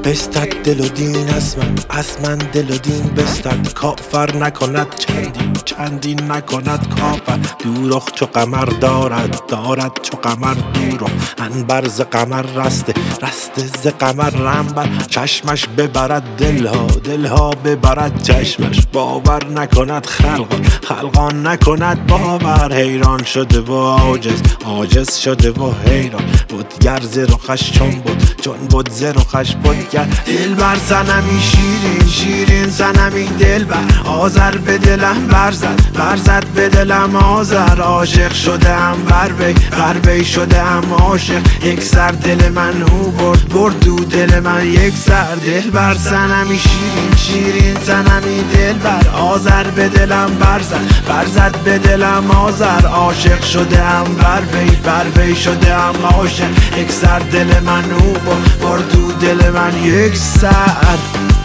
بستد دل و دین از من دل و دین بستد. کافر نکند چندین نکند کافر. دوروخ چو قمر دارد چو قمر دوروخ. انبر ز قمر رسته ز قمر رنبر. چشمش ببرد دلها ببرد چشمش. باور نکند خلقان نکند باور. حیران شده و عاجز شده و حیران. بودگر ز رخش چون بود ز رخش بودگر. دلبر زنمی شیرین زنمی دلبر. آذر به دلم برزد به دلم آذر. عاشق شدم بر وی شدم عاشق. یک سر دل من او برد دو دل من یک سر. دلبر زنمی شیرین زنمی دلبر. آذر به دلم برزد به دلم آذر. عاشق شدم بر وی شدم عاشق. یک سر دل من او برد دو دل من یک سر.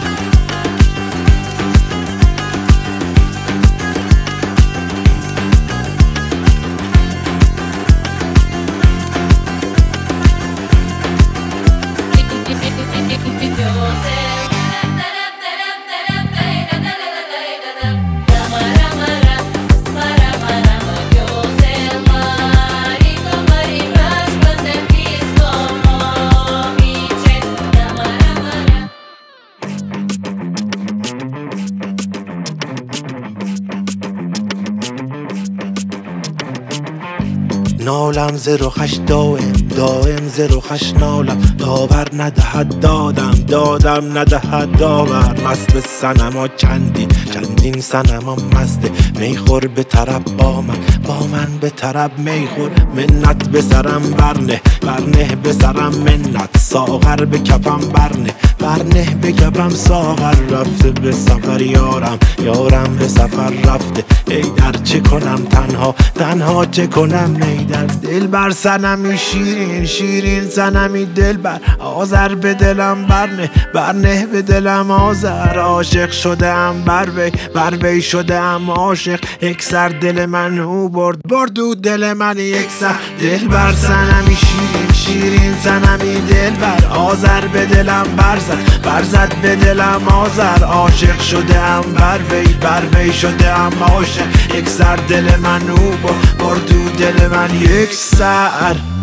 نالم ز رخش دائم ز رخش نالم. داور ندهد دادم ندهد داور. مست صنما چندین صنما مسته. میخور به طرب با من به طرب میخور. منت به سرم برنه به سرم منت. ساغر به کفم برنه به کفم ساغر. رفته به سفر یارم به سفر رفته. ای در چه کنم تنها چه کنم ای در. دلبر صنمی شیرین صنمی دلبر. آذر به دلم برنه به دلم آذر. عاشق شدم بر وی شدم عاشق. یک سر دل من او برد دو دل من یک سر. دلبر صنمی شیرین صنمی دلبر. آذر به دلم برزد به دلم آذر. عاشق شدم بر وی شدم عاشق. یک سر دل من او برد دو دل من یک سر.